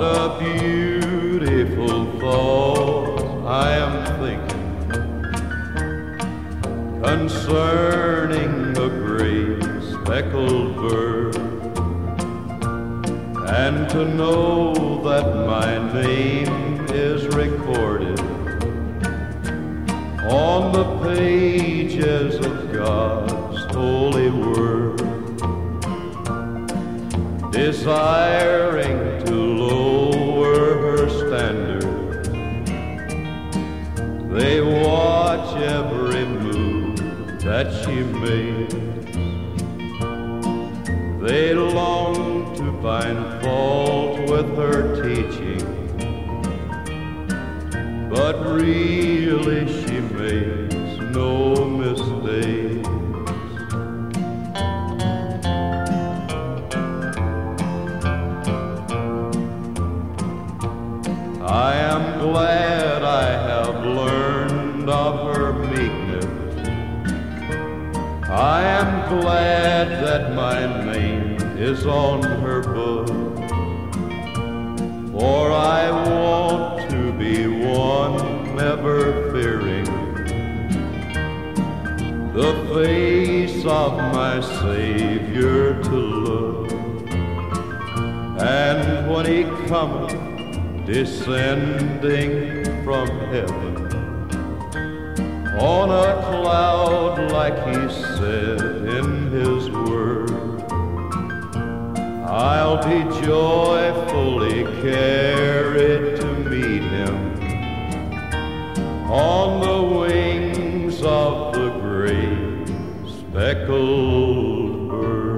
a beautiful thought I am thinking concerning a great speckled bird, and to know that my name is recorded on the pages of God's holy word. Desiring to lower her standard, they watch every move that she makes. They long to find fault with her teaching, but really she makes no mistakes. I am glad I have learned of her meekness. I am glad that my name is on her book, for I want to be one never fearing the face of my Savior to look. And when he cometh descending from heaven on a cloud like he said in his word, I'll be joyfully carried to meet him on the wings of the great speckled bird.